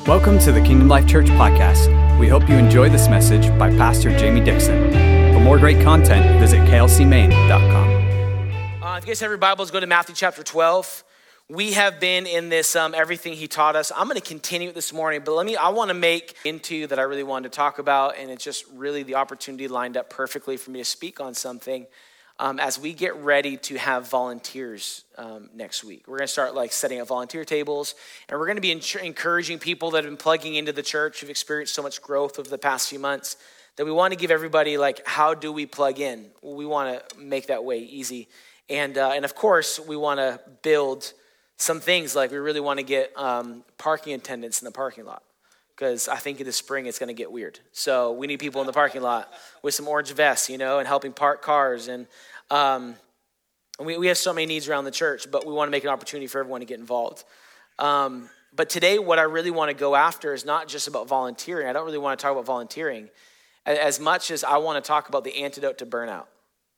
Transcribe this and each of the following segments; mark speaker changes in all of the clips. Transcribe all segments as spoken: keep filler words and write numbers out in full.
Speaker 1: Welcome to the Kingdom Life Church podcast. We hope you enjoy this message by Pastor Jamie Dixon. For more great content, visit k l c maine dot com.
Speaker 2: Uh, if you guys have your Bibles, go to Matthew chapter twelve. We have been in this um, everything he taught us. I'm going to continue it this morning, but let me. I want to make into that I really wanted to talk about, and it's just really the opportunity lined up perfectly for me to speak on something. Um, as we get ready to have volunteers um, next week. We're going to start like setting up volunteer tables, and we're going to be en- encouraging people that have been plugging into the church, who've experienced so much growth over the past few months, that we want to give everybody like, how do we plug in? We want to make that way easy. And uh, and of course, we want to build some things, like we really want to get um, parking attendants in the parking lot, because I think in the spring it's going to get weird. So we need people in the parking lot with some orange vests, you know, and helping park cars. And um, we, we have so many needs around the church, but we want to make an opportunity for everyone to get involved. Um, but today, what I really want to go after is not just about volunteering. I don't really want to talk about volunteering as much as I want to talk about the antidote to burnout.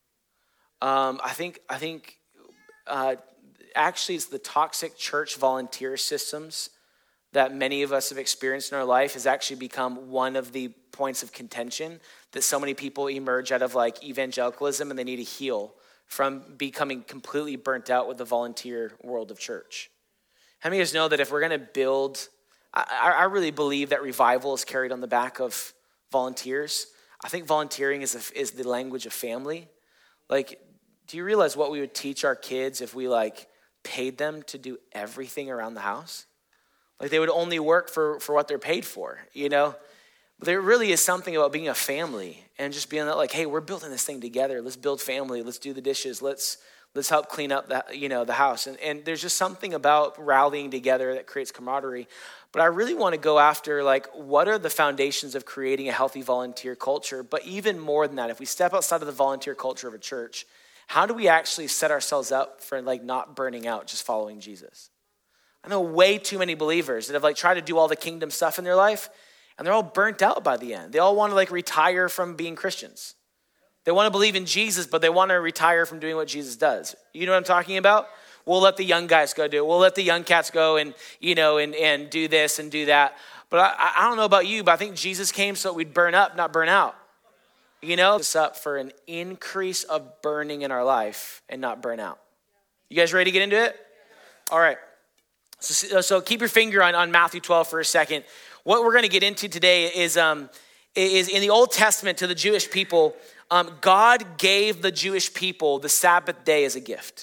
Speaker 2: Um, I think, I think uh, actually it's the toxic church volunteer systems that many of us have experienced in our life has actually become one of the points of contention that so many people emerge out of like evangelicalism, and they need to heal from becoming completely burnt out with the volunteer world of church. How many of you guys know that if we're going to build, I, I really believe that revival is carried on the back of volunteers. I think volunteering is, a, is the language of family. Like, do you realize what we would teach our kids if we like paid them to do everything around the house? Like they would only work for, for what they're paid for, you know? But there really is something about being a family and just being like, hey, we're building this thing together. Let's build family. Let's do the dishes. Let's let's help clean up the, you know, the house. And, and there's just something about rallying together that creates camaraderie. But I really want to go after like, what are the foundations of creating a healthy volunteer culture? But even more than that, if we step outside of the volunteer culture of a church, how do we actually set ourselves up for like not burning out just following Jesus? I know way too many believers that have like tried to do all the kingdom stuff in their life, and they're all burnt out by the end. They all want to like retire from being Christians. They want to believe in Jesus, but they want to retire from doing what Jesus does. You know what I'm talking about? We'll let the young guys go do it. We'll let the young cats go and, you know, and, and do this and do that. But I, I don't know about you, but I think Jesus came so we'd burn up, not burn out. You know, it's up for an increase of burning in our life and not burn out. You guys ready to get into it? All right. So, so keep your finger on, on Matthew twelve for a second. What we're going to get into today is, um, is in the Old Testament to the Jewish people, um, God gave the Jewish people the Sabbath day as a gift.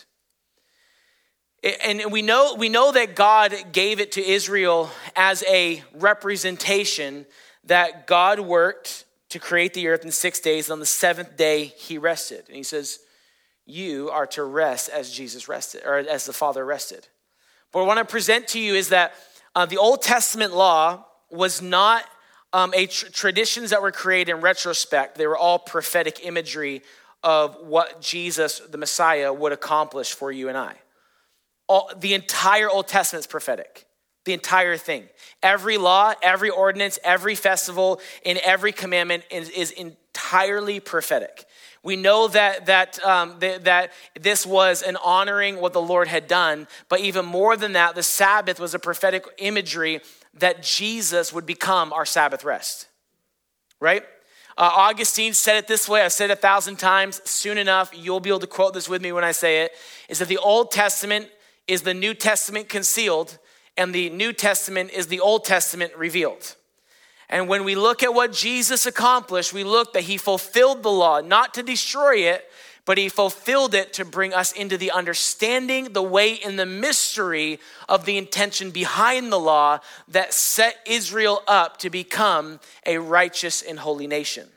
Speaker 2: And we know, we know that God gave it to Israel as a representation that God worked to create the earth in six days. And on the seventh day, he rested. And he says, you are to rest as Jesus rested, or as the Father rested. But what I want to present to you is that uh, the Old Testament law was not um, a tr- traditions that were created in retrospect. They were all prophetic imagery of what Jesus, the Messiah, would accomplish for you and I. All, the entire Old Testament is prophetic. The entire thing. Every law, every ordinance, every festival, and every commandment is, is entirely prophetic. We know that that um, th- that this was an honoring what the Lord had done, but even more than that, the Sabbath was a prophetic imagery that Jesus would become our Sabbath rest, right? Uh, Augustine said it this way, I've said it a thousand times, soon enough, you'll be able to quote this with me when I say it, is that the Old Testament is the New Testament concealed, and the New Testament is the Old Testament revealed. And when we look at what Jesus accomplished, we look that he fulfilled the law, not to destroy it, but he fulfilled it to bring us into the understanding, the way, and the mystery of the intention behind the law that set Israel up to become a righteous and holy nation.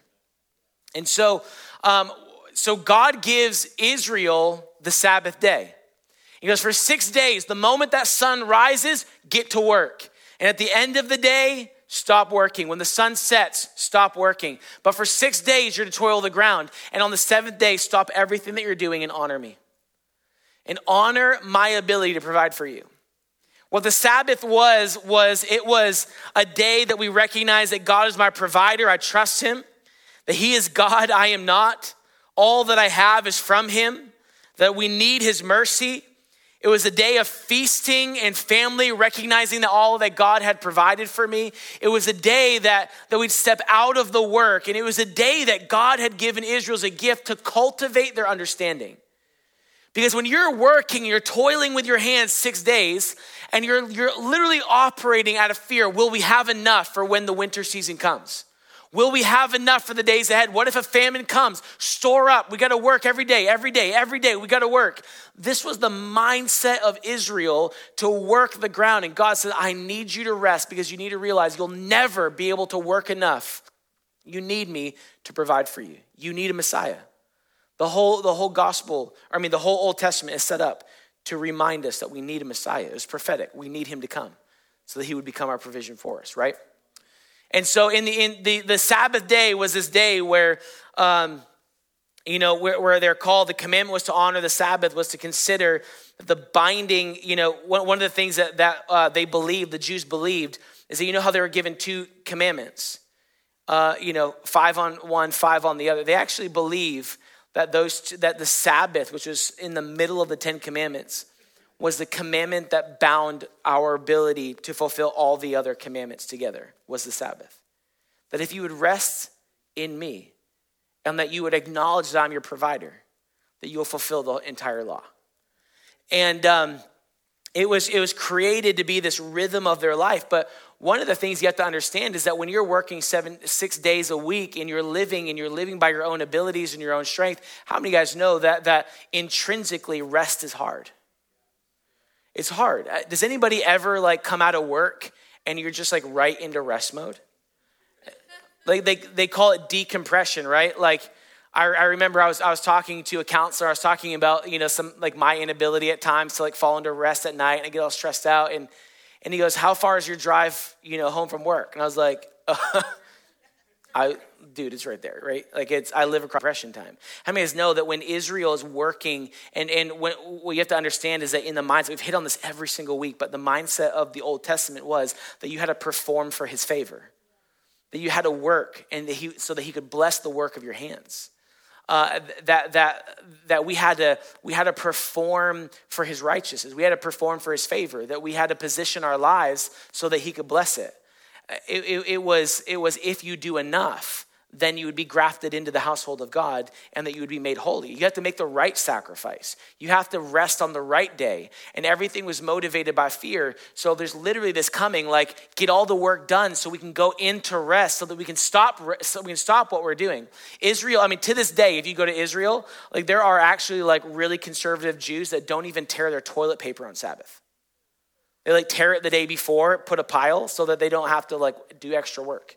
Speaker 2: And so, um, so God gives Israel the Sabbath day. He goes, for six days, the moment that sun rises, get to work. And at the end of the day, stop working. When the sun sets, stop working. But for six days, you're to toil the ground. And on the seventh day, stop everything that you're doing and honor me. And honor my ability to provide for you. What the Sabbath was, was it was a day that we recognize that God is my provider. I trust him. That he is God, I am not. All that I have is from him. That we need his mercy. It was a day of feasting and family, recognizing that all that God had provided for me. It was a day that, that we'd step out of the work. And it was a day that God had given Israel as a gift to cultivate their understanding. Because when you're working, you're toiling with your hands six days, and you're, you're literally operating out of fear. Will we have enough for when the winter season comes? Will we have enough for the days ahead? What if a famine comes? Store up. We got to work every day, every day, every day. We got to work. This was the mindset of Israel to work the ground. And God said, I need you to rest because you need to realize you'll never be able to work enough. You need me to provide for you. You need a Messiah. The whole, the whole gospel, I mean, the whole Old Testament is set up to remind us that we need a Messiah. It was prophetic. We need him to come so that he would become our provision for us, right? And so in the in the, the Sabbath day was this day where, um, you know, where, where they're called, the commandment was to honor the Sabbath, was to consider the binding, you know, one, one of the things that, that uh, they believed, the Jews believed, is that you know how they were given two commandments, uh, you know, five on one, five on the other. They actually believe that those two, that the Sabbath, which was in the middle of the Ten Commandments, was the commandment that bound our ability to fulfill all the other commandments together, was the Sabbath. That if you would rest in me and that you would acknowledge that I'm your provider, that you will fulfill the entire law. And um, it was it was created to be this rhythm of their life. But one of the things you have to understand is that when you're working seven, six days a week and you're living and you're living by your own abilities and your own strength, how many of you guys know that that intrinsically rest is hard? It's hard. Does anybody ever like come out of work and you're just like right into rest mode? Like they, they call it decompression, right? Like I, I remember I was I was talking to a counselor. I was talking about, you know, some like my inability at times to like fall into rest at night and I get all stressed out. And and he goes, how far is your drive, you know, home from work? And I was like, uh, I dude, it's right there, right? Like it's, I live across depression time. How many of us know that when Israel is working, and, and when, what you have to understand is that in the mindset, we've hit on this every single week, but the mindset of the Old Testament was that you had to perform for his favor, that you had to work and that he, so that he could bless the work of your hands. Uh, that that that we had to we had to perform for his righteousness. We had to perform for his favor. That we had to position our lives so that he could bless it. It, it, it was it was if you do enough, then you would be grafted into the household of God and that you would be made holy. You have to make the right sacrifice. You have to rest on the right day. And everything was motivated by fear. So there's literally this coming, like get all the work done so we can go into rest so that we can stop so we can stop what we're doing. Israel, I mean, to this day, if you go to Israel, like there are actually like really conservative Jews that don't even tear their toilet paper on Sabbath. They like tear it the day before, put a pile so that they don't have to like do extra work.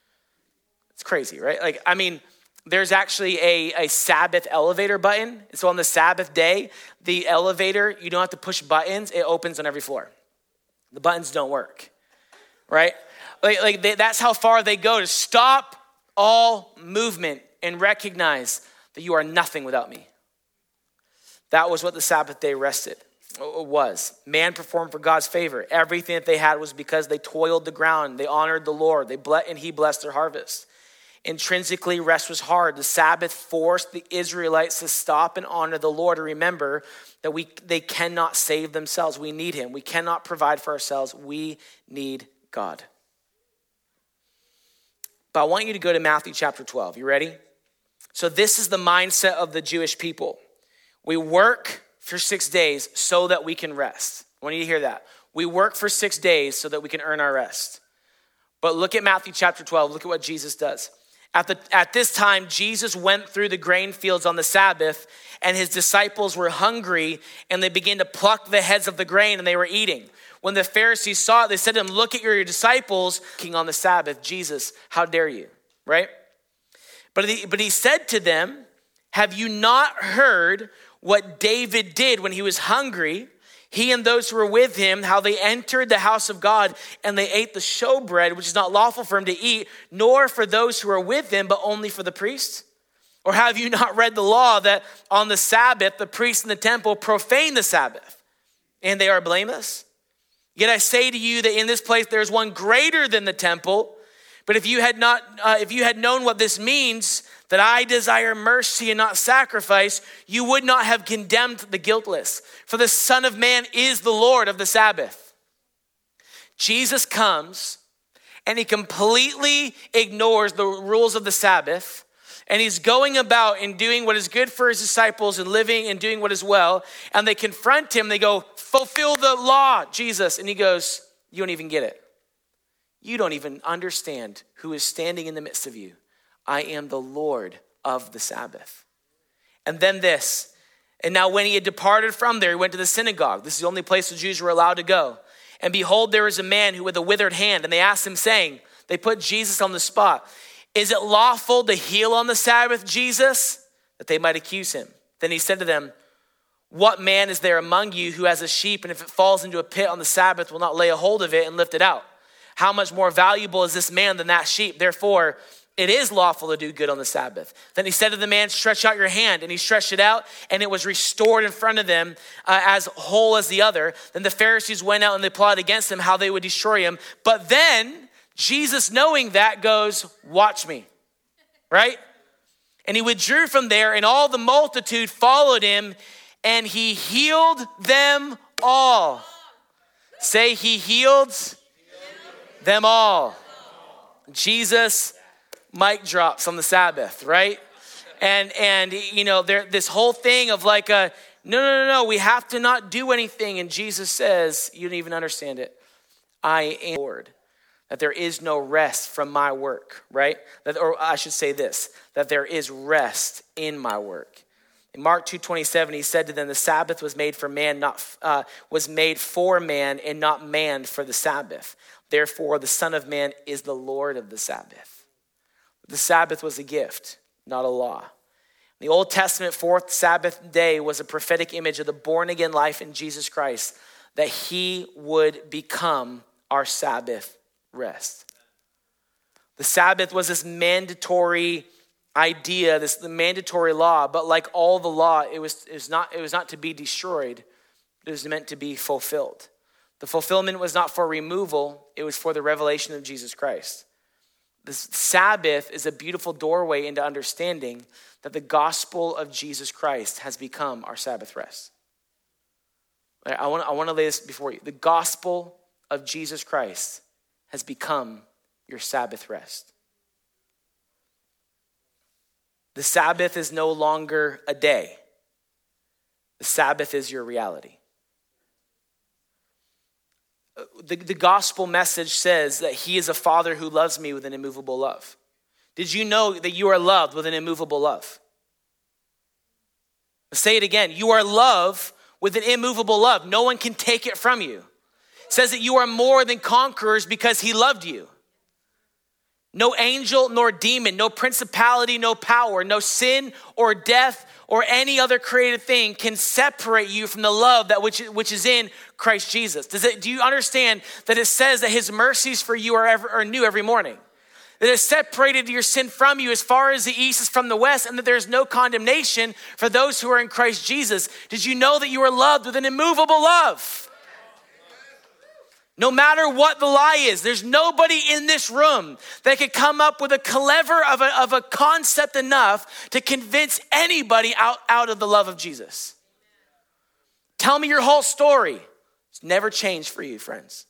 Speaker 2: It's crazy, right? Like, I mean, there's actually a, a Sabbath elevator button. So on the Sabbath day, the elevator, you don't have to push buttons. It opens on every floor. The buttons don't work, right? Like, like they, that's how far they go to stop all movement and recognize that you are nothing without me. That was what the Sabbath day rested. was. Man performed for God's favor. Everything that they had was because they toiled the ground. They honored the Lord. They ble- and he blessed their harvest. Intrinsically, rest was hard. The Sabbath forced the Israelites to stop and honor the Lord and remember that we they cannot save themselves. We need him. We cannot provide for ourselves. We need God. But I want you to go to Matthew chapter twelve. You ready? So this is the mindset of the Jewish people. We work for six days so that we can rest. I want you to hear that. We work for six days so that we can earn our rest. But look at Matthew chapter twelve. Look at what Jesus does. At, the, at this time, Jesus went through the grain fields on the Sabbath, and his disciples were hungry, and they began to pluck the heads of the grain, and they were eating. When the Pharisees saw it, they said to him, look at your disciples eating on the Sabbath. Jesus, how dare you, right? But he, but he said to them, have you not heard what David did when he was hungry, he and those who were with him, how they entered the house of God and they ate the showbread, which is not lawful for him to eat, nor for those who are with him, but only for the priests? Or have you not read the law that on the Sabbath, the priests in the temple profane the Sabbath and they are blameless? Yet I say to you that in this place there is one greater than the temple. But if you had not, uh, if you had known what this means, that I desire mercy and not sacrifice, you would not have condemned the guiltless. For the Son of Man is the Lord of the Sabbath. Jesus comes and he completely ignores the rules of the Sabbath. And he's going about and doing what is good for his disciples and living and doing what is well. And they confront him. They go, fulfill the law, Jesus. And he goes, you don't even get it. You don't even understand who is standing in the midst of you. I am the Lord of the Sabbath. And then this, and now when he had departed from there, he went to the synagogue. This is the only place the Jews were allowed to go. And behold, there was a man who with a withered hand, and they asked him saying, they put Jesus on the spot. Is it lawful to heal on the Sabbath, Jesus? That they might accuse him. Then he said to them, what man is there among you who has a sheep, and if it falls into a pit on the Sabbath, will not lay a hold of it and lift it out? How much more valuable is this man than that sheep? Therefore, it is lawful to do good on the Sabbath. Then he said to the man, stretch out your hand. And he stretched it out, and it was restored in front of them uh, as whole as the other. Then the Pharisees went out and they plotted against him how they would destroy him. But then Jesus, knowing that, goes, watch me, right? And he withdrew from there, and all the multitude followed him, and he healed them all. Say, he healed them all. Jesus, mic drops on the Sabbath, right? And, and you know, there this whole thing of like, a, no, no, no, no, we have to not do anything. And Jesus says, you don't even understand it. I am Lord. That there is no rest from my work, right? That, or I should say this, that there is rest in my work. In Mark two twenty-seven, he said to them, the Sabbath was made for man, not uh, was made for man and not man for the Sabbath. Therefore, the Son of Man is the Lord of the Sabbath. The Sabbath was a gift, not a law. The Old Testament fourth Sabbath day was a prophetic image of the born again life in Jesus Christ, that he would become our Sabbath rest. The Sabbath was this mandatory idea, this the mandatory law, but like all the law, it was, it was not it was not to be destroyed. It was meant to be fulfilled. The fulfillment was not for removal, it was for the revelation of Jesus Christ. The Sabbath is a beautiful doorway into understanding that the gospel of Jesus Christ has become our Sabbath rest. I want, I want to lay this before you. The gospel of Jesus Christ has become your Sabbath rest. The Sabbath is no longer a day. The Sabbath is your reality. The, the gospel message says that he is a father who loves me with an immovable love. Did you know that you are loved with an immovable love? I'll say it again. You are loved with an immovable love. No one can take it from you. It says that you are more than conquerors because he loved you. No angel nor demon, no principality, no power, no sin or death or any other created thing can separate you from the love that which, which is in Christ Jesus. Does it, do you understand that it says that his mercies for you are, ever, are new every morning? That it separated your sin from you as far as the east is from the west, and that there's no condemnation for those who are in Christ Jesus. Did you know that you are loved with an immovable love? No matter what the lie is, there's nobody in this room that could come up with a clever of a, of a concept enough to convince anybody out, out of the love of Jesus. Tell me your whole story. It's never changed for you, friends.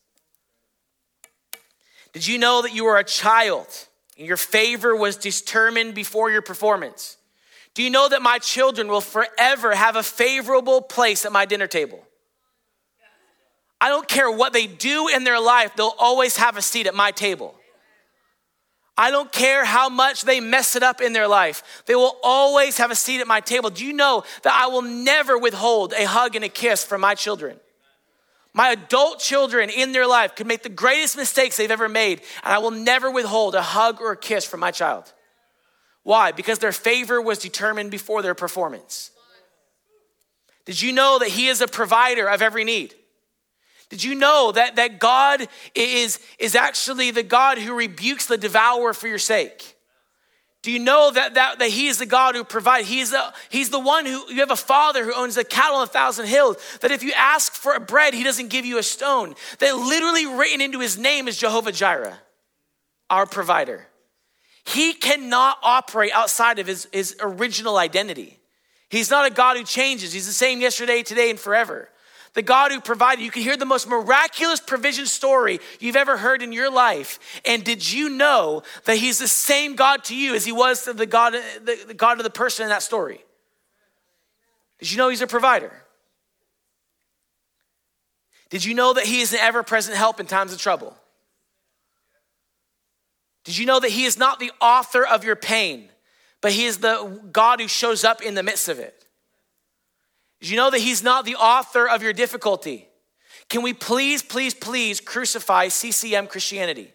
Speaker 2: Did you know that you were a child and your favor was determined before your performance? Do you know that my children will forever have a favorable place at my dinner table? I don't care what they do in their life, they'll always have a seat at my table. I don't care how much they mess it up in their life, they will always have a seat at my table. Do you know that I will never withhold a hug and a kiss from my children? My adult children in their life could make the greatest mistakes they've ever made, and I will never withhold a hug or a kiss from my child. Why? Because their favor was determined before their performance. Did you know that he is a provider of every need? Did you know that, that God is, is actually the God who rebukes the devourer for your sake? Do you know that, that, that he is the God who provides? He is the, he's the one who, you have a father who owns the cattle on a thousand hills, that if you ask for a bread, he doesn't give you a stone. That literally written into his name is Jehovah Jireh, our provider. He cannot operate outside of his, his original identity. He's not a God who changes. He's the same yesterday, today, and forever. The God who provided. You can hear the most miraculous provision story you've ever heard in your life. And did you know that he's the same God to you as he was to the God, the, the God of the person in that story? Did you know he's a provider? Did you know that he is an ever-present help in times of trouble? Did you know that he is not the author of your pain, but he is the God who shows up in the midst of it? Did you know that he's not the author of your difficulty? Can we please, please, please crucify C C M Christianity?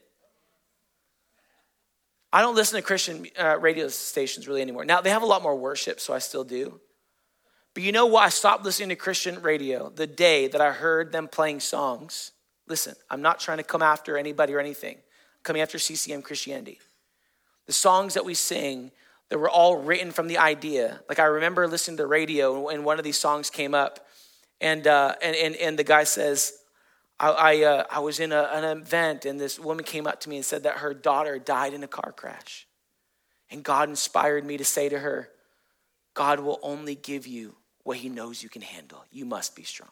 Speaker 2: I don't listen to Christian uh, radio stations really anymore. Now, they have a lot more worship, so I still do. But you know what? I stopped listening to Christian radio the day that I heard them playing songs. Listen, I'm not trying to come after anybody or anything. I'm coming after C C M Christianity. The songs that we sing, that were all written from the idea. Like I remember listening to the radio and one of these songs came up and uh, and, and and the guy says, I I, uh, I was in a, an event and this woman came up to me and said that her daughter died in a car crash. And God inspired me to say to her, God will only give you what he knows you can handle. You must be strong.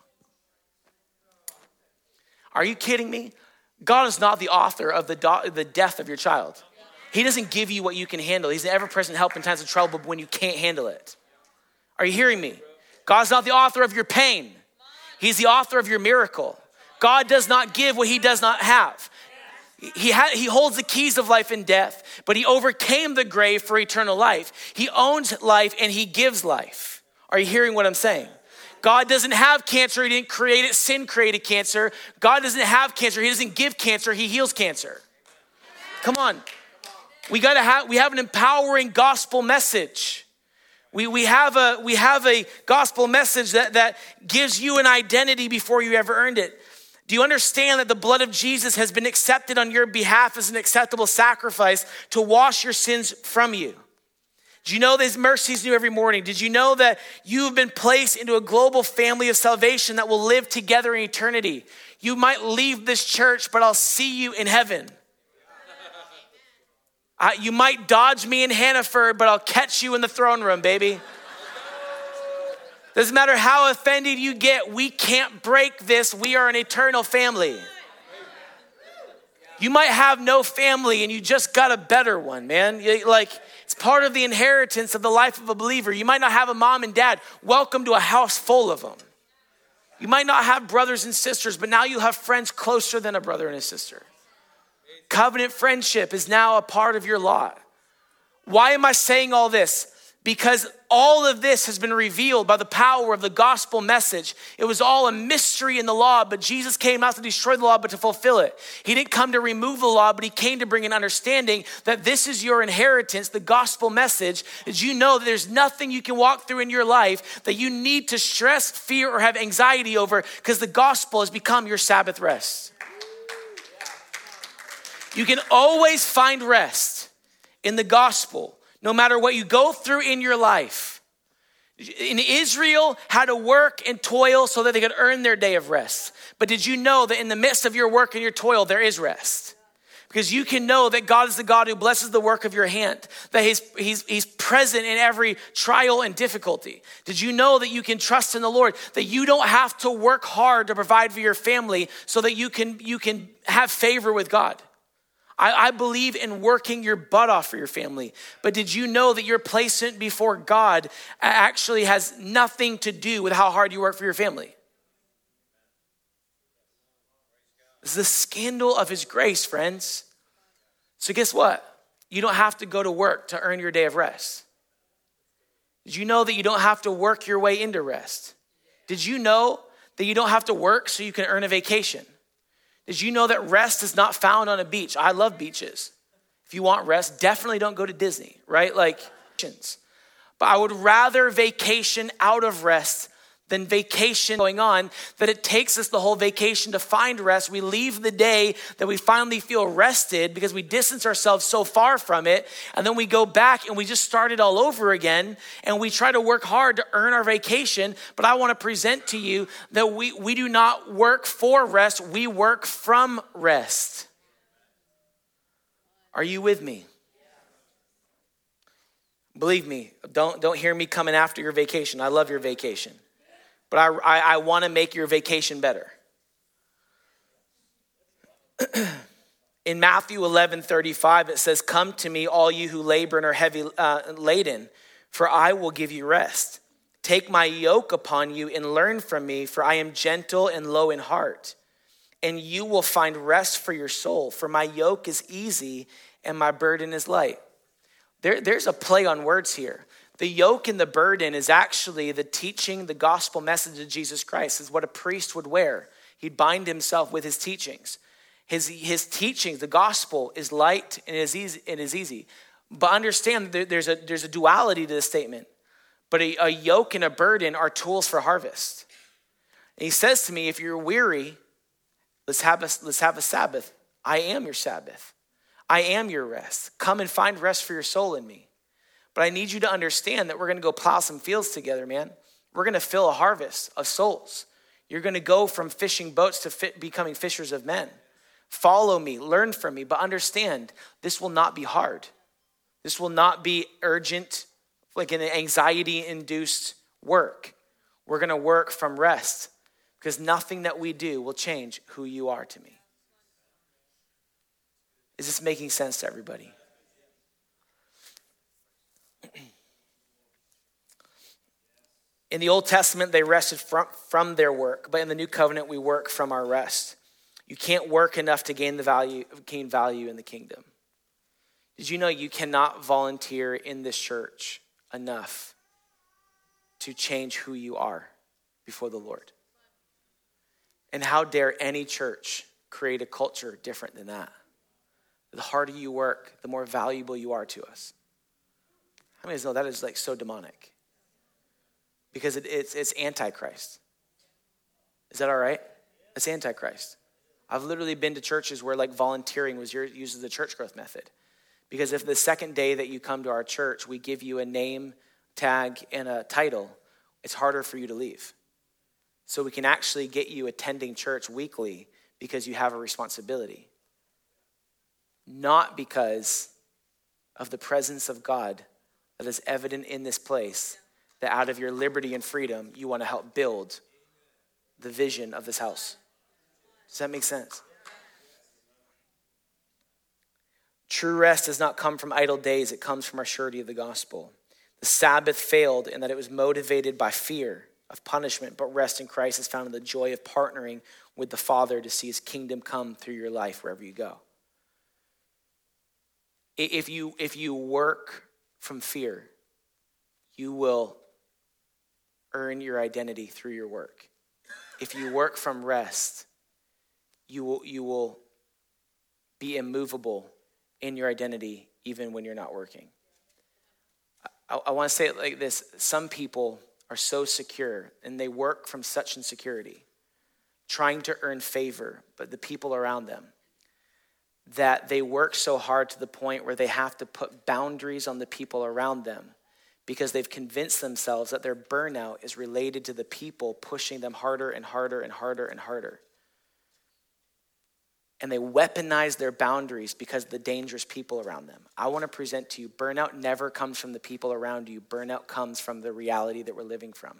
Speaker 2: Are you kidding me? God is not the author of the, do- the death of your child. He doesn't give you what you can handle. He's an ever-present help in times of trouble when you can't handle it. Are you hearing me? God's not the author of your pain. He's the author of your miracle. God does not give what he does not have. He, ha- he holds the keys of life and death, but he overcame the grave for eternal life. He owns life and he gives life. Are you hearing what I'm saying? God doesn't have cancer. He didn't create it. Sin created cancer. God doesn't have cancer. He doesn't give cancer. He heals cancer. Come on. We gotta have, we have an empowering gospel message. We, we, have a, we have a gospel message that, that gives you an identity before you ever earned it. Do you understand that the blood of Jesus has been accepted on your behalf as an acceptable sacrifice to wash your sins from you? Do you know that his mercies new every morning? Did you know that you have been placed into a global family of salvation that will live together in eternity? You might leave this church, but I'll see you in heaven. I, you might dodge me in Hannaford, but I'll catch you in the throne room, baby. Doesn't matter how offended you get, we can't break this. We are an eternal family. You might have no family and you just got a better one, man. You, like, it's part of the inheritance of the life of a believer. You might not have a mom and dad. Welcome to a house full of them. You might not have brothers and sisters, but now you have friends closer than a brother and a sister. Covenant friendship is now a part of your lot. Why am I saying all this? Because all of this has been revealed by the power of the gospel message. It was all a mystery in the law, but Jesus came not to destroy the law, but to fulfill it. He didn't come to remove the law, but he came to bring an understanding that this is your inheritance, the gospel message. Did you know that there's nothing you can walk through in your life that you need to stress, fear, or have anxiety over, because the gospel has become your Sabbath rest. You can always find rest in the gospel, no matter what you go through in your life. In Israel, had to work and toil so that they could earn their day of rest. But did you know that in the midst of your work and your toil, there is rest? Because you can know that God is the God who blesses the work of your hand, that he's, he's, he's present in every trial and difficulty. Did you know that you can trust in the Lord, that you don't have to work hard to provide for your family so that you can, you can have favor with God? I, I believe in working your butt off for your family. But did you know that your placement before God actually has nothing to do with how hard you work for your family? It's the scandal of his grace, friends. So guess what? You don't have to go to work to earn your day of rest. Did you know that you don't have to work your way into rest? Did you know that you don't have to work so you can earn a vacation? Did you know that rest is not found on a beach? I love beaches. If you want rest, definitely don't go to Disney, right? Like, but I would rather vacation out of rest than vacation going on, that it takes us the whole vacation to find rest. We leave the day that we finally feel rested because we distance ourselves so far from it. And then we go back and we just start it all over again. And we try to work hard to earn our vacation. But I want to present to you that we, we do not work for rest. We work from rest. Are you with me? Believe me, don't, don't hear me coming after your vacation. I love your vacation. But I, I, I want to make your vacation better. In Matthew eleven thirty-five, it says, come to me, all you who labor and are heavy uh, laden, for I will give you rest. Take my yoke upon you and learn from me, for I am gentle and low in heart. And you will find rest for your soul, for my yoke is easy and my burden is light. There, there's a play on words here. The yoke and the burden is actually the teaching, the gospel message of Jesus Christ. Is what a priest would wear. He'd bind himself with his teachings. His, his teachings, the gospel, is light and it is easy. It is easy. But understand, there's a, there's a duality to this statement. But a, a yoke and a burden are tools for harvest. And he says to me, if you're weary, let's have a, let's have a Sabbath. I am your Sabbath. I am your rest. Come and find rest for your soul in me. But I need you to understand that we're going to go plow some fields together, man. We're going to fill a harvest of souls. You're going to go from fishing boats to fit, becoming fishers of men. Follow me, learn from me, but understand this will not be hard. This will not be urgent, like an anxiety-induced work. We're going to work from rest because nothing that we do will change who you are to me. Is this making sense to everybody? In the Old Testament, they rested from, from their work, but in the New Covenant, we work from our rest. You can't work enough to gain the value, gain value in the kingdom. Did you know you cannot volunteer in this church enough to change who you are before the Lord? And how dare any church create a culture different than that? The harder you work, the more valuable you are to us. How many of you know that is like so demonic? Because it, it's, it's antichrist. Is that all right? It's antichrist. I've literally been to churches where like volunteering was used as a church growth method. Because if the second day that you come to our church, we give you a name tag and a title, it's harder for you to leave. So we can actually get you attending church weekly because you have a responsibility. Not because of the presence of God that is evident in this place, that out of your liberty and freedom, you want to help build the vision of this house. Does that make sense? True rest does not come from idle days. It comes from our surety of the gospel. The Sabbath failed in that it was motivated by fear of punishment, but rest in Christ is found in the joy of partnering with the Father to see his kingdom come through your life wherever you go. If you, if you work from fear, you will earn your identity through your work. If you work from rest, you will, you will be immovable in your identity even when you're not working. I, I want to say it like this. Some people are so secure and they work from such insecurity, trying to earn favor, but the people around them, that they work so hard to the point where they have to put boundaries on the people around them because they've convinced themselves that their burnout is related to the people pushing them harder and harder and harder and harder. And they weaponize their boundaries because of the dangerous people around them. I want to present to you, burnout never comes from the people around you. Burnout comes from the reality that we're living from.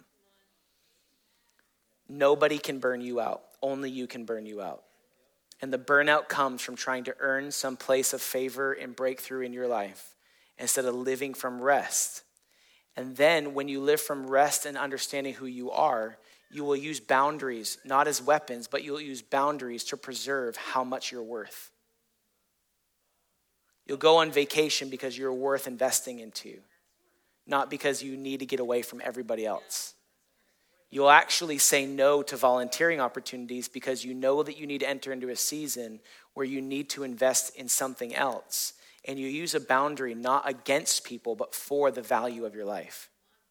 Speaker 2: Nobody can burn you out. Only you can burn you out. And the burnout comes from trying to earn some place of favor and breakthrough in your life instead of living from rest. And then when you live from rest and understanding who you are, you will use boundaries, not as weapons, but you'll use boundaries to preserve how much you're worth. You'll go on vacation because you're worth investing into, not because you need to get away from everybody else. You'll actually say no to volunteering opportunities because you know that you need to enter into a season where you need to invest in something else. And you use a boundary not against people, but for the value of your life.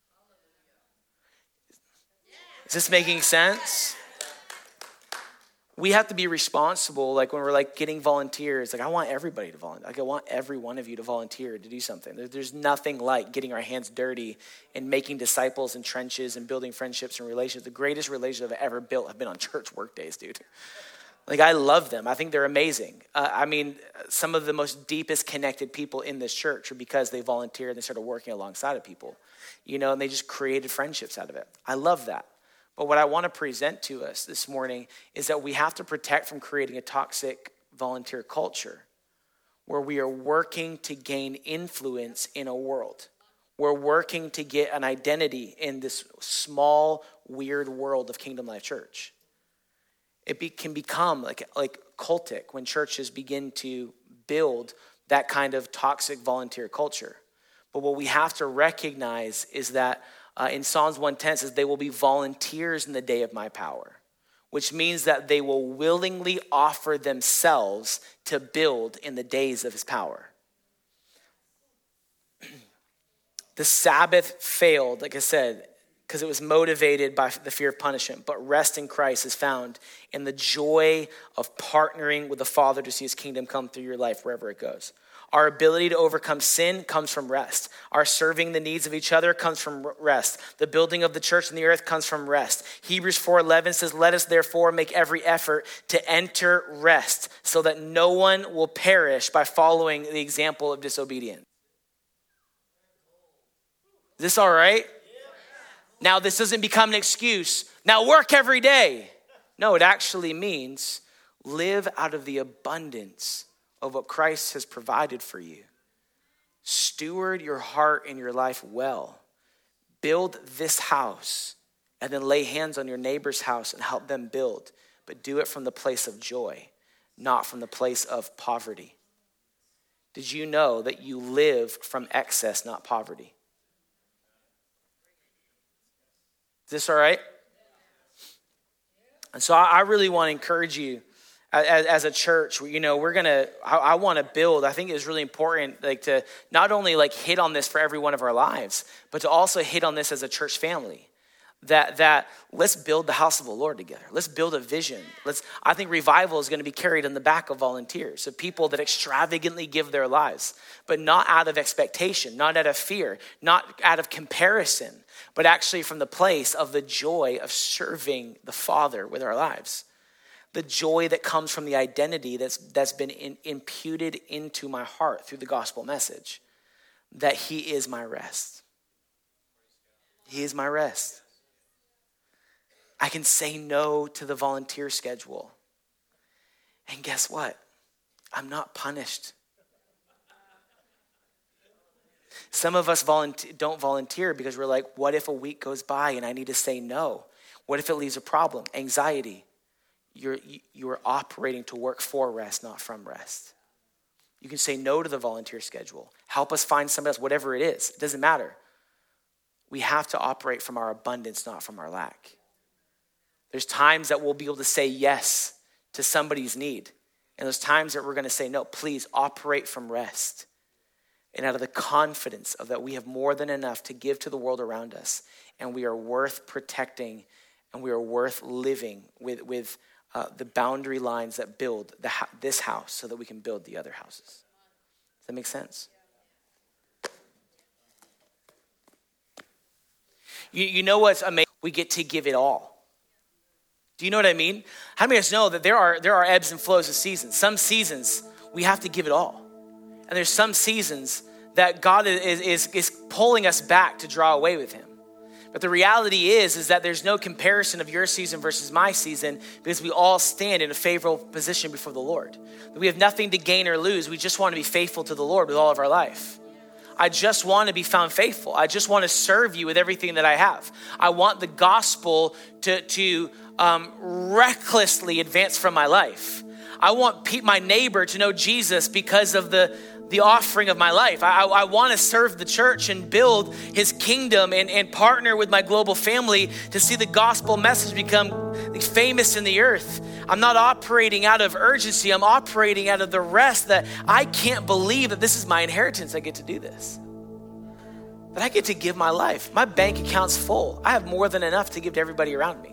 Speaker 2: Is this making sense? We have to be responsible, like when we're like getting volunteers, like I want everybody to volunteer. Like I want every one of you to volunteer to do something. There's nothing like getting our hands dirty and making disciples in trenches and building friendships and relationships. The greatest relationships I've ever built have been on church work days, dude. Like, I love them. I think they're amazing. Uh, I mean, some of the most deepest connected people in this church are because they volunteered and they started working alongside of people, you know, and they just created friendships out of it. I love that. But what I want to present to us this morning is that we have to protect from creating a toxic volunteer culture where we are working to gain influence in a world. We're working to get an identity in this small, weird world of Kingdom Life Church. It be, can become like, like cultic when churches begin to build that kind of toxic volunteer culture. But what we have to recognize is that uh, in Psalms one ten it says, they will be volunteers in the day of my power, which means that they will willingly offer themselves to build in the days of his power. The Sabbath failed, like I said, because it was motivated by the fear of punishment. But rest in Christ is found in the joy of partnering with the Father to see his kingdom come through your life wherever it goes. Our ability to overcome sin comes from rest. Our serving the needs of each other comes from rest. The building of the church in the earth comes from rest. Hebrews four eleven says, let us therefore make every effort to enter rest so that no one will perish by following the example of disobedience. Is this all right? Now, this doesn't become an excuse. Now work every day. No, it actually means live out of the abundance of what Christ has provided for you. Steward your heart and your life well. Build this house and then lay hands on your neighbor's house and help them build. But do it from the place of joy, not from the place of poverty. Did you know that you live from excess, not poverty? Is this all right? And so I really want to encourage you as, as a church. You know, we're gonna. I, I want to build. I think it's really important, like to not only like hit on this for every one of our lives, but to also hit on this as a church family. That that let's build the house of the Lord together. Let's build a vision. Let's. I think revival is going to be carried in the back of volunteers, of people that extravagantly give their lives, but not out of expectation, not out of fear, not out of comparison, but actually from the place of the joy of serving the Father with our lives. The joy that comes from the identity that's that's been in, imputed into my heart through the gospel message, that he is my rest. He is my rest. I can say no to the volunteer schedule. And guess what? I'm not punished. Some of us volunteer, don't volunteer because we're like, what if a week goes by and I need to say no? What if it leaves a problem? Anxiety. You're, you're operating to work for rest, not from rest. You can say no to the volunteer schedule. Help us find somebody else, whatever it is. It doesn't matter. We have to operate from our abundance, not from our lack. There's times that we'll be able to say yes to somebody's need. And there's times that we're going to say, no, please operate from rest. And out of the confidence of that we have more than enough to give to the world around us. And we are worth protecting and we are worth living with, with uh, the boundary lines that build the, this house so that we can build the other houses. Does that make sense? You, you know what's amazing? We get to give it all. Do you know what I mean? How many of us know that there are there are ebbs and flows of seasons? Some seasons we have to give it all. And there's some seasons that God is, is, is pulling us back to draw away with him. But the reality is, is that there's no comparison of your season versus my season because we all stand in a favorable position before the Lord. We have nothing to gain or lose. We just want to be faithful to the Lord with all of our life. I just want to be found faithful. I just want to serve you with everything that I have. I want the gospel to, to um, recklessly advance from my life. I want pe- my neighbor to know Jesus because of the, the offering of my life. I, I, I want to serve the church and build his kingdom and, and partner with my global family to see the gospel message become famous in the earth. I'm not operating out of urgency. I'm operating out of the rest that I can't believe that this is my inheritance. I get to do this. That I get to give my life. My bank account's full. I have more than enough to give to everybody around me.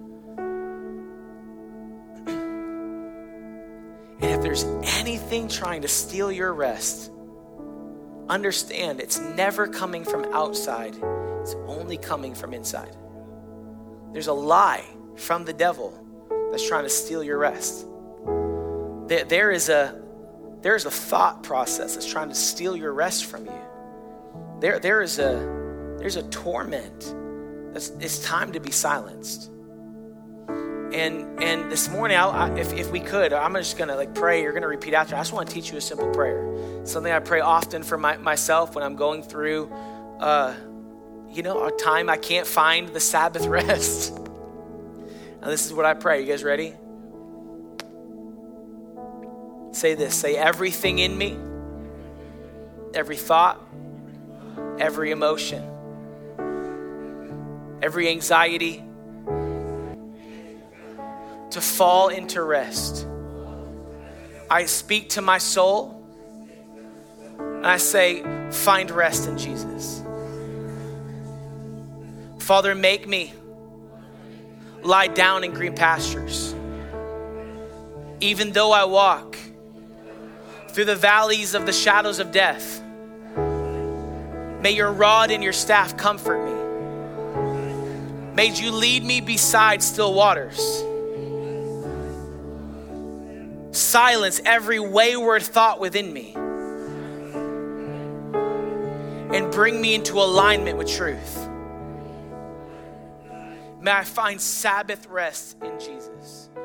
Speaker 2: And if there's anything trying to steal your rest, understand it's never coming from outside. It's only coming from inside. There's a lie from the devil that's trying to steal your rest. there, there is a there is a thought process that's trying to steal your rest from you. There, there is a there's a torment. That's, it's time to be silenced. And and this morning, I, I, if if we could, I'm just gonna like pray. You're gonna repeat after. I just want to teach you a simple prayer. Something I pray often for my, myself when I'm going through, uh, you know, a time I can't find the Sabbath rest. And this is what I pray. You guys ready? Say this. Say everything in me, every thought, every emotion, every anxiety, to fall into rest. I speak to my soul and I say, find rest in Jesus. Father, make me lie down in green pastures. Even though I walk through the valleys of the shadows of death, may your rod and your staff comfort me. May you lead me beside still waters. Silence every wayward thought within me and bring me into alignment with truth. May I find Sabbath rest in Jesus.